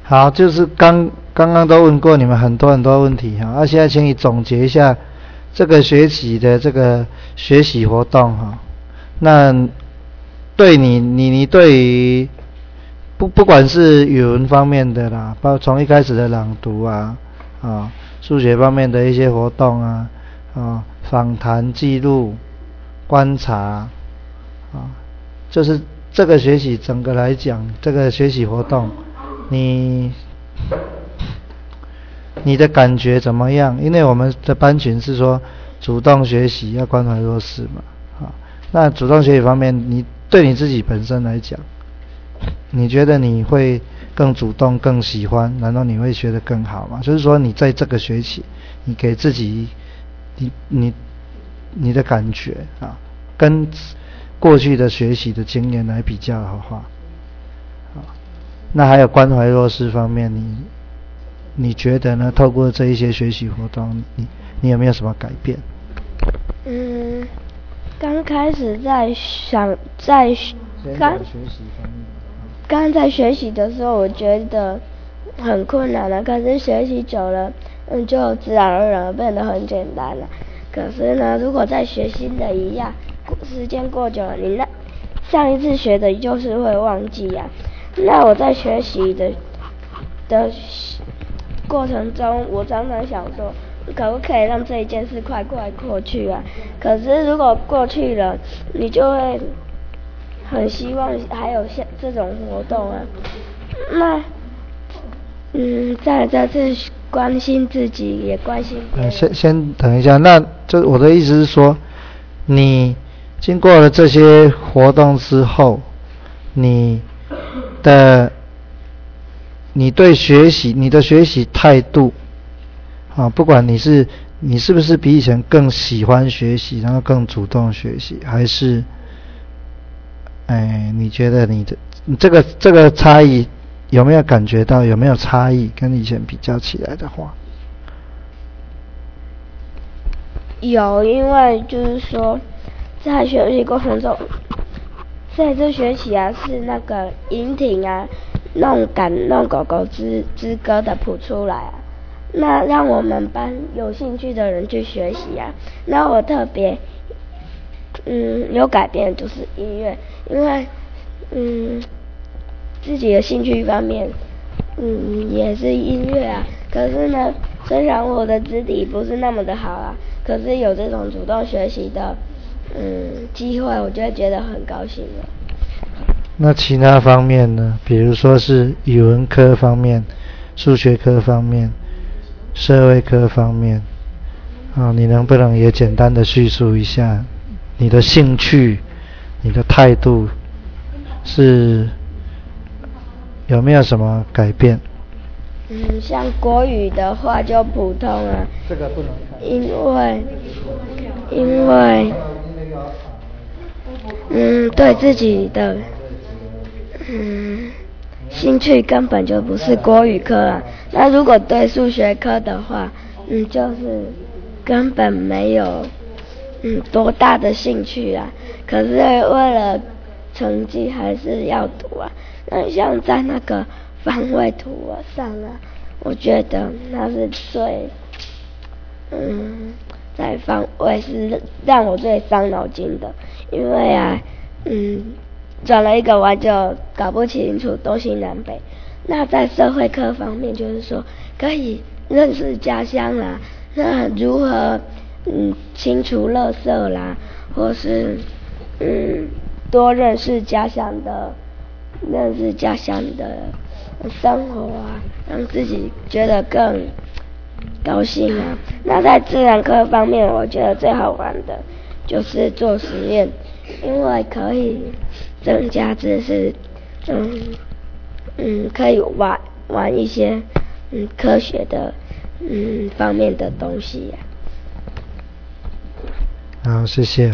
好，就是刚刚都问过你们很多问题哈，现在请你总结一下这个学期的这个学习活动哈。那对你对于不管是语文方面的啦，包括从一开始的朗读啊，数学方面的一些活动啊，访谈记录、观察就是这个学习整个来讲，这个学习活动，你的感觉怎么样？因为我们的班群是说主动学习要关怀弱势嘛，那主动学习方面，你对你自己本身来讲，你觉得你会更主动、更喜欢？难道你会学得更好吗？就是说，你在这个学期，你给自己，你的感觉跟过去的学习的经验来比较的话，那还有关怀弱势方面，你觉得呢？透过这一些学习活动，你有没有什么改变？ 刚开始刚在学习的时候，我觉得很困难了。可是学习久了，就自然而然变得很简单了。可是呢，如果再学新的一样，时间过久了，你上一次学的就是会忘记啊。那我在学习的过程中，我常常想说，可不可以让这一件事快过去啊？可是如果过去了，你就会很希望还有像这种活动啊。那在这关心自己，也关心别人。 先等一下，那就我的意思是说，你经过了这些活动之后，你对学习，你的学习态度不管你是不是比以前更喜欢学习，然后更主动学习，还是你觉得你这个差异有没有感觉到？有没有差异？跟以前比较起来的话， 有，因为就是说，在学习过程中，在这学期是那个引挺弄狗狗之歌的谱出来那让我们班有兴趣的人去学习那我特别有改变就是音乐，因为自己的兴趣方面也是音乐可是呢，虽然我的肢体不是那么的好可是有这种主动学习的机会，我就会觉得很高兴了。 那其他方面呢？比如说是语文科方面、数学科方面、社会科方面你能不能也简单的叙述一下你的兴趣、你的态度是有没有什么改变？ 像国语的话就普通这个不能看， 因为对自己的兴趣根本就不是国语科那如果对数学科的话就是根本没有多大的兴趣可是为了成绩还是要读那像在那个方位图上我觉得那是最在方位是让我最伤脑筋的，因为转了一个弯就搞不清楚东西南北。那在社会科方面，就是说可以认识家乡那如何清除垃圾或是多认识家乡的生活让自己觉得更高兴那在自然科方面，我觉得最好玩的就是做实验，因为可以增加知识，可以玩一些科学的方面的东西好，谢谢。